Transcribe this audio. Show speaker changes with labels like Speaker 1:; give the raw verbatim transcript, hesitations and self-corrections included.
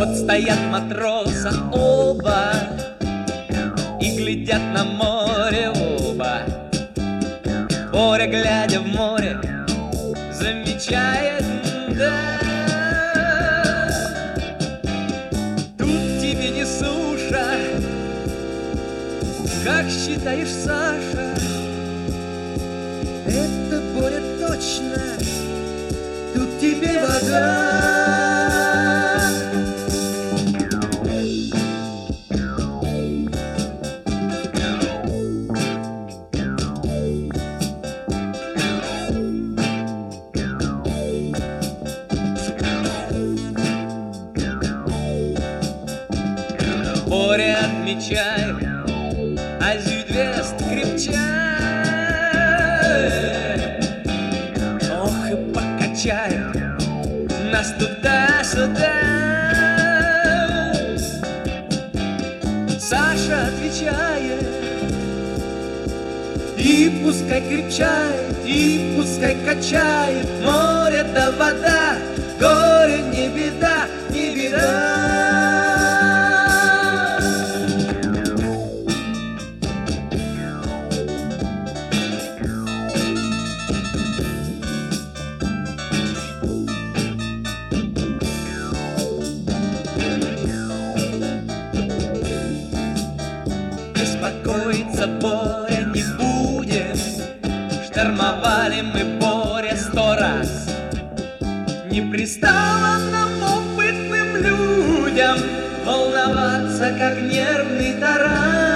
Speaker 1: Вот стоят матросы оба и глядят на море оба. Боря, глядя в море, замечает, да, тут тебе не суша. Как считаешь, Саша?
Speaker 2: Это, Боря, точно, тут тебе вода.
Speaker 1: Боря отмечает, а Зюдвест крепчает. Ох, и покачает нас туда-сюда. Саша отвечает: и пускай крепчает, и пускай качает. Море да вода, горе не беда, не беда. Беспокоиться, Боря, не будем. Штормовали мы, Боря, сто раз. Не пристало нам, опытным людям, волноваться, как нервный таран.